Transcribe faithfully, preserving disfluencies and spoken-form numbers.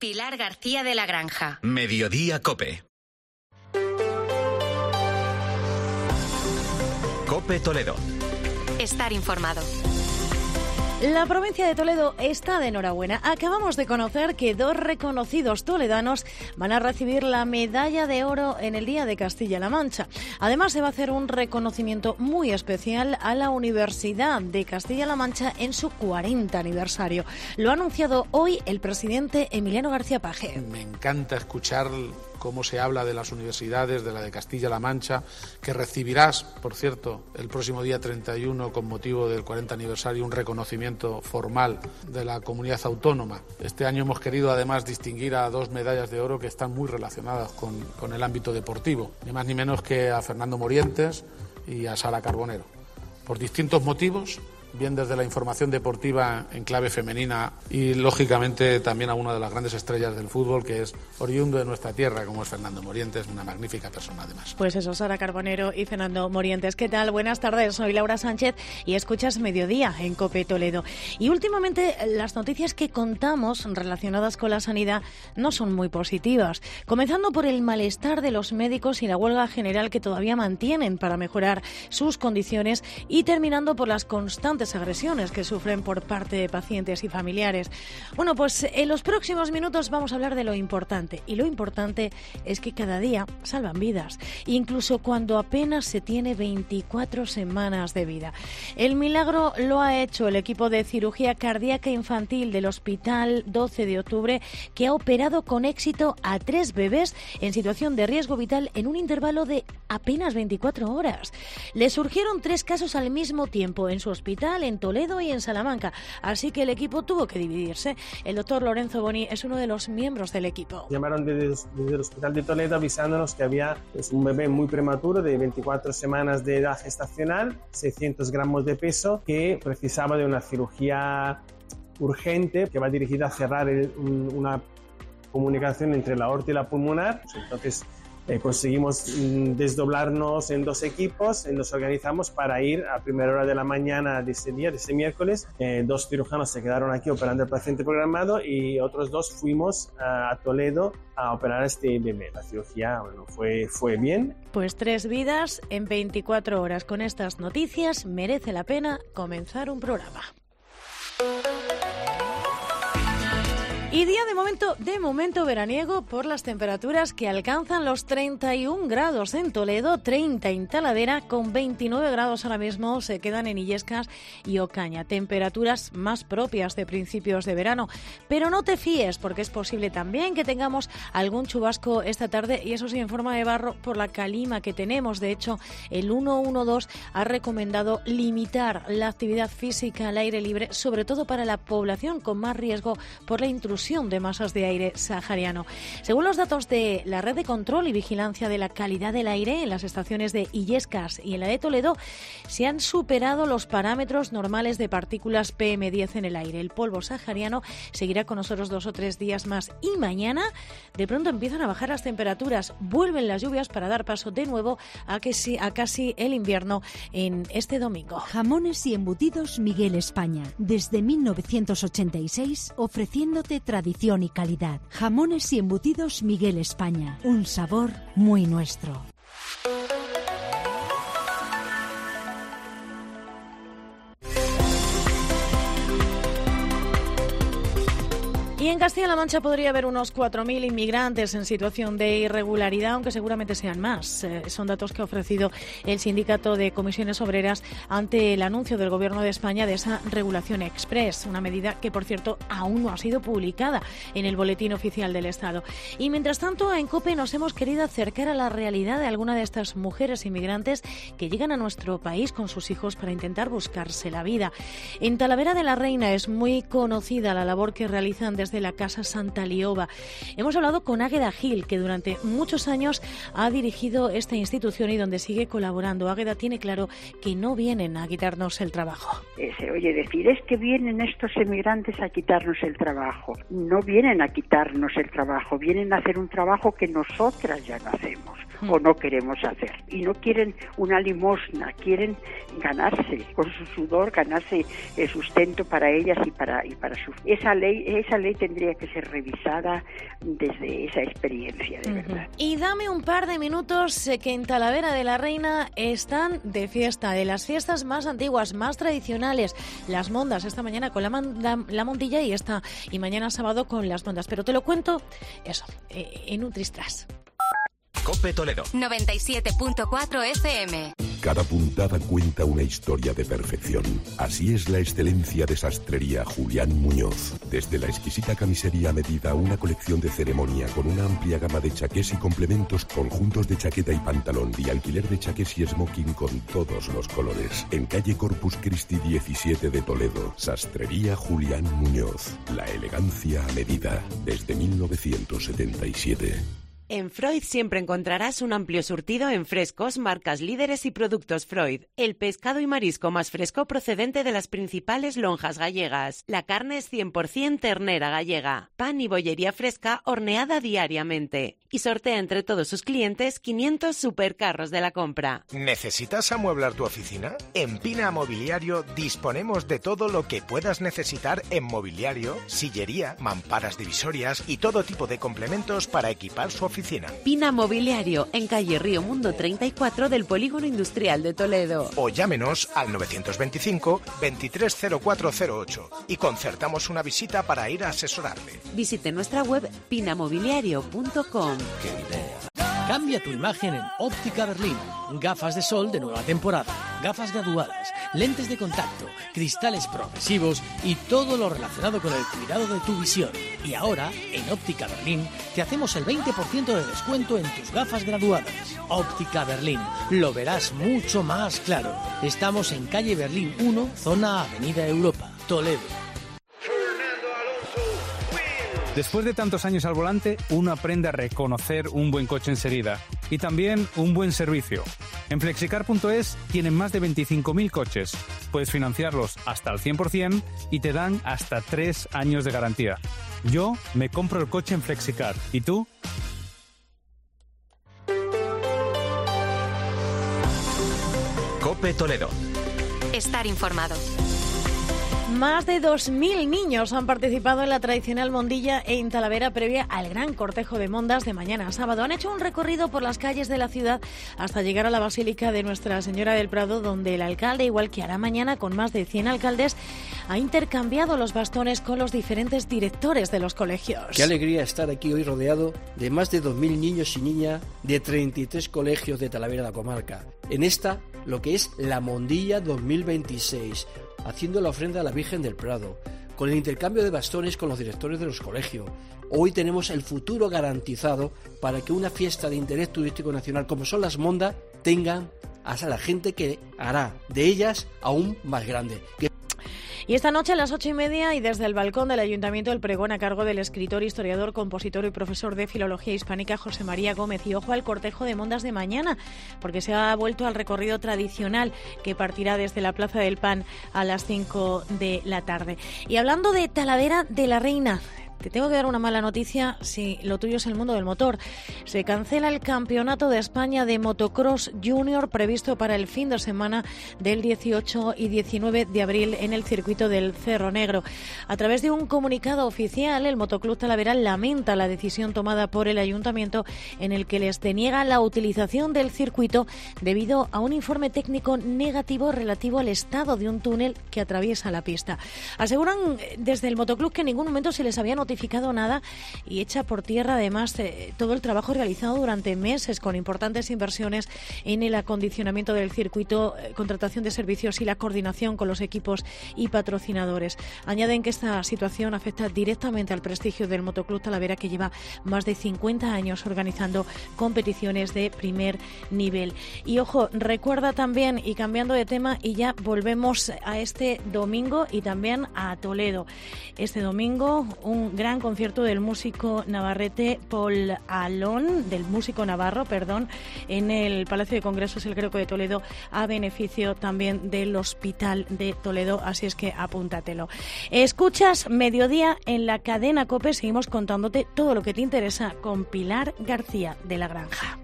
Pilar García de la Granja. Mediodía COPE. COPE Toledo. Estar informado. La provincia de Toledo está de enhorabuena. Acabamos de conocer que dos reconocidos toledanos van a recibir la medalla de oro en el Día de Castilla-La Mancha. Además, se va a hacer un reconocimiento muy especial a la Universidad de Castilla-La Mancha en su cuarenta aniversario. Lo ha anunciado hoy el presidente Emiliano García Paje. Me encanta escuchar cómo se habla de las universidades, de la de Castilla-La Mancha, que recibirás, por cierto, el próximo día treinta y uno, con motivo del cuarenta aniversario, un reconocimiento formal de la comunidad autónoma. Este año hemos querido además distinguir a dos medallas de oro que están muy relacionadas con, con el ámbito deportivo, ni más ni menos que a Fernando Morientes y a Sara Carbonero, por distintos motivos, bien desde la información deportiva en clave femenina y, lógicamente, también a una de las grandes estrellas del fútbol, que es oriundo de nuestra tierra, como es Fernando Morientes, una magnífica persona además. Pues eso, Sara Carbonero y Fernando Morientes. ¿Qué tal? Buenas tardes, soy Laura Sánchez y escuchas Mediodía en COPE Toledo. Y últimamente las noticias que contamos relacionadas con la sanidad no son muy positivas, comenzando por el malestar de los médicos y la huelga general que todavía mantienen para mejorar sus condiciones, y terminando por las constantes agresiones que sufren por parte de pacientes y familiares. Bueno, pues en los próximos minutos vamos a hablar de lo importante, y lo importante es que cada día salvan vidas, incluso cuando apenas se tiene veinticuatro semanas de vida. El milagro lo ha hecho el equipo de cirugía cardíaca infantil del Hospital doce de octubre, que ha operado con éxito a tres bebés en situación de riesgo vital en un intervalo de apenas veinticuatro horas. Le surgieron tres casos al mismo tiempo en su hospital, en Toledo y en Salamanca, así que el equipo tuvo que dividirse. El doctor Lorenzo Boni es uno de los miembros del equipo. Llamaron desde, desde el Hospital de Toledo avisándonos que había pues, un bebé muy prematuro de veinticuatro semanas de edad gestacional, seiscientos gramos de peso, que precisaba de una cirugía urgente que va dirigida a cerrar el, un, una comunicación entre la aorta y la pulmonar. Entonces Eh, conseguimos mm, desdoblarnos en dos equipos, eh, nos organizamos para ir a primera hora de la mañana de ese día, de ese miércoles. Eh, dos cirujanos se quedaron aquí operando el paciente programado y otros dos fuimos a, a Toledo a operar a este bebé. La cirugía bueno, fue, fue bien. Pues tres vidas en veinticuatro horas. Con estas noticias merece la pena comenzar un programa. Y día de momento, de momento veraniego por las temperaturas que alcanzan los treinta y un grados en Toledo, treinta en Talavera, con veintinueve grados ahora mismo se quedan en Illescas y Ocaña. Temperaturas más propias de principios de verano. Pero no te fíes, porque es posible también que tengamos algún chubasco esta tarde, y eso sí en forma de barro por la calima que tenemos. De hecho, el ciento doce ha recomendado limitar la actividad física al aire libre, sobre todo para la población con más riesgo por la intrusión de masas de aire sahariano. Según los datos de la Red de Control y Vigilancia de la Calidad del Aire, en las estaciones de Illescas y en la de Toledo se han superado los parámetros normales de partículas P M diez en el aire. El polvo sahariano seguirá con nosotros dos o tres días más, y mañana de pronto empiezan a bajar las temperaturas, vuelven las lluvias para dar paso de nuevo a, que sí, a casi el invierno en este domingo. Jamones y embutidos Miguel España, desde mil novecientos ochenta y seis, ofreciéndote tradición y calidad. Jamones y embutidos Miguel España, un sabor muy nuestro. Y en Castilla-La Mancha podría haber unos cuatro mil inmigrantes en situación de irregularidad, aunque seguramente sean más. Eh, son datos que ha ofrecido el Sindicato de Comisiones Obreras ante el anuncio del Gobierno de España de esa regulación express, una medida que, por cierto, aún no ha sido publicada en el Boletín Oficial del Estado. Y mientras tanto, en COPE nos hemos querido acercar a la realidad de alguna de estas mujeres inmigrantes que llegan a nuestro país con sus hijos para intentar buscarse la vida. En Talavera de la Reina es muy conocida la labor que realizan desde de la Casa Santa Lioba. Hemos hablado con Águeda Gil, que durante muchos años ha dirigido esta institución y donde sigue colaborando. Águeda tiene claro que no vienen a quitarnos el trabajo. Ese, oye, decir es que vienen estos emigrantes a quitarnos el trabajo. No vienen a quitarnos el trabajo, vienen a hacer un trabajo que nosotras ya no hacemos mm. o no queremos hacer. Y no quieren una limosna, quieren ganarse, con su sudor, ganarse el sustento para ellas y para y para su... Esa ley, esa ley tendría que ser revisada desde esa experiencia, de uh-huh. verdad. Y dame un par de minutos eh, que en Talavera de la Reina están de fiesta, de las fiestas más antiguas, más tradicionales. Las mondas, esta mañana con la, la, la Montilla y esta y mañana sábado con las mondas. Pero te lo cuento, eso, eh, en un tristras. COPE Toledo. noventa y siete punto cuatro F M. Cada puntada cuenta una historia de perfección. Así es la excelencia de Sastrería Julián Muñoz. Desde la exquisita camisería a medida, una colección de ceremonia con una amplia gama de chaqués y complementos, conjuntos de chaqueta y pantalón y alquiler de chaqués y smoking con todos los colores. En calle Corpus Christi diecisiete de Toledo, Sastrería Julián Muñoz. La elegancia a medida, desde mil novecientos setenta y siete. En Freud siempre encontrarás un amplio surtido en frescos, marcas líderes y productos Freud. El pescado y marisco más fresco procedente de las principales lonjas gallegas. La carne es cien por ciento ternera gallega. Pan y bollería fresca horneada diariamente. Y sortea entre todos sus clientes quinientos supercarros de la compra. ¿Necesitas amueblar tu oficina? En Pina Mobiliario disponemos de todo lo que puedas necesitar en mobiliario, sillería, mamparas divisorias y todo tipo de complementos para equipar su oficina. Pina Mobiliario, en calle Río Mundo treinta y cuatro del Polígono Industrial de Toledo. O llámenos al novecientos veinticinco, veintitrés cero cuatro cero ocho y concertamos una visita para ir a asesorarle. Visite nuestra web pinamobiliario punto com. ¡Qué idea! Cambia tu imagen en Óptica Berlín. Gafas de sol de nueva temporada, gafas graduadas, lentes de contacto, cristales progresivos y todo lo relacionado con el cuidado de tu visión. Y ahora, en Óptica Berlín, te hacemos el veinte por ciento de descuento en tus gafas graduadas. Óptica Berlín, lo verás mucho más claro. Estamos en calle Berlín uno, zona Avenida Europa, Toledo. Después de tantos años al volante, uno aprende a reconocer un buen coche enseguida y también un buen servicio. En flexicar punto es tienen más de veinticinco mil coches. Puedes financiarlos hasta el cien por ciento y te dan hasta tres años de garantía. Yo me compro el coche en Flexicar. ¿Y tú? COPE Toledo. Estar informado. Más de dos mil niños han participado en la tradicional Mondilla en Talavera previa al gran cortejo de mondas de mañana sábado. Han hecho un recorrido por las calles de la ciudad hasta llegar a la Basílica de Nuestra Señora del Prado, donde el alcalde, igual que hará mañana con más de cien alcaldes, ha intercambiado los bastones con los diferentes directores de los colegios. Qué alegría estar aquí hoy rodeado de más de dos mil niños y niñas de treinta y tres colegios de Talavera de la comarca. En esta, lo que es la Mondilla dos mil veintiséis, haciendo la ofrenda a la Virgen del Prado, con el intercambio de bastones con los directores de los colegios. Hoy tenemos el futuro garantizado para que una fiesta de interés turístico nacional como son las mondas tengan a la gente que hará de ellas aún más grande. Y esta noche a las ocho y media y desde el balcón del Ayuntamiento el pregón a cargo del escritor, historiador, compositor y profesor de Filología Hispánica José María Gómez. Y ojo al cortejo de mondas de mañana, porque se ha vuelto al recorrido tradicional que partirá desde la Plaza del Pan a las cinco de la tarde. Y hablando de Talavera de la Reina, te tengo que dar una mala noticia si lo tuyo es el mundo del motor. Se cancela el Campeonato de España de Motocross Junior previsto para el fin de semana del dieciocho y diecinueve de abril en el circuito del Cerro Negro. A través de un comunicado oficial, el Motoclub Talavera lamenta la decisión tomada por el Ayuntamiento en el que les deniega la utilización del circuito debido a un informe técnico negativo relativo al estado de un túnel que atraviesa la pista. Aseguran desde el Motoclub que en ningún momento se les había notificado nada y echa por tierra además eh, todo el trabajo realizado durante meses con importantes inversiones en el acondicionamiento del circuito, eh, contratación de servicios y la coordinación con los equipos y patrocinadores. Añaden que esta situación afecta directamente al prestigio del Motoclub Talavera, que lleva más de cincuenta años organizando competiciones de primer nivel. Y ojo, recuerda también, y cambiando de tema, y ya volvemos a este domingo y también a Toledo. Este domingo un gran concierto del músico navarrete Paul Alón, del músico navarro, perdón, en el Palacio de Congresos El Greco de Toledo, a beneficio también del Hospital de Toledo, así es que apúntatelo. Escuchas Mediodía en la cadena COPE, seguimos contándote todo lo que te interesa con Pilar García de la Granja.